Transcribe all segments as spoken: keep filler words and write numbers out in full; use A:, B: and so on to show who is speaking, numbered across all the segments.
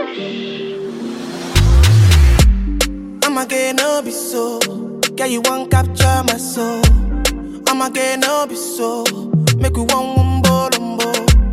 A: I'ma get no be so. Girl, you won't capture my soul. I'ma get no be so. Make you one wumbo lumbo.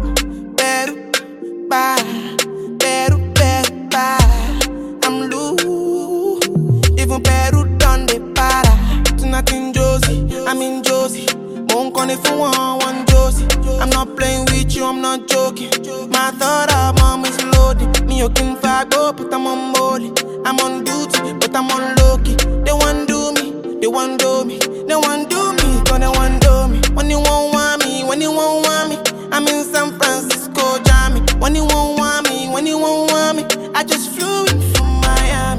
A: Beru, bye. Beru, beru, bye. I'm loose. Even Peru done the para. Tonight in Josie, I'm in Josie. Won't call if you want one Josie. I'm not playing with you, I'm not joking. My thought of mom is loaded. Me, you can fight, but I'm on molly. I'm on duty, but I'm on low-key. They want do me, they want do me. They want do me, cause they want do me. When you won't want me, when you won't want me, I'm in San Francisco, Jammy. When you won't want me, when you won't want me, I just flew in from Miami.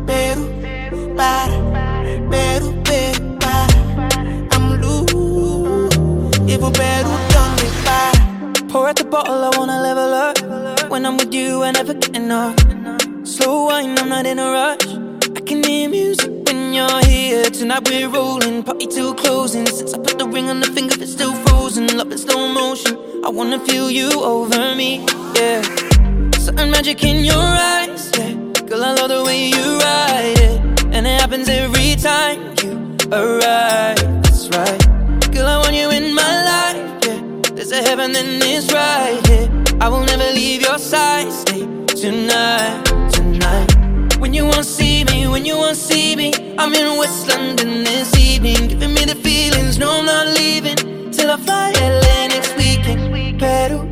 A: Peru, para, Peru, Peru, para. I'm loose, even Peru done me para.
B: Pour out the bottle, I wanna level up. When I'm with you, I never get enough. Slow wine, I'm not in a rush. I can hear music when you're here. Tonight we're rolling, party till closing. Since I put the ring on the finger, it's still frozen. Love in slow motion, I wanna feel you over me, yeah. Certain magic in your eyes, yeah. Girl, I love the way you ride it. And it happens every time you arrive, that's right. Girl, I want you in my life, yeah. There's a heaven and it's right here, yeah. I will never leave your side, stay tonight, tonight. When you won't see me, when you won't see me, I'm in West London this evening, giving me the feelings, no I'm not leaving till I fly L A next weekend. Peru,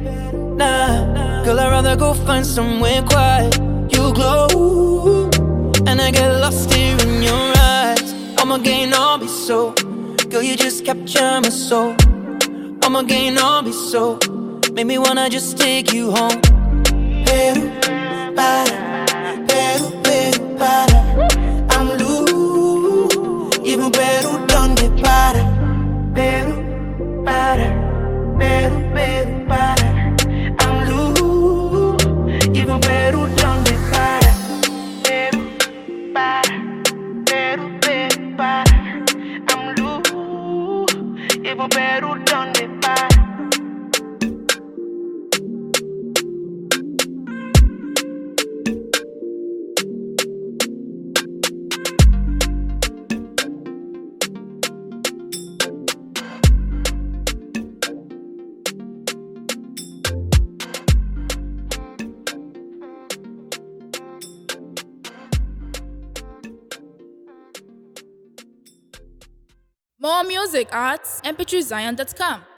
B: nah, girl I'd rather go find somewhere quiet. You glow, and I get lost here in your eyes. I'ma gain all be so, girl you just capture my soul. I'ma gain all be so, make me wanna just take you home.
A: Peru, para, Peru, Peru, para. I'm loose, even Peru done the para. Peru, para, Peru, Peru, para. I'm loose, even Peru done the para. Peru, para, Peru, Peru, para. I'm loose, even Peru done the para.
C: More music at m p three zion dot com.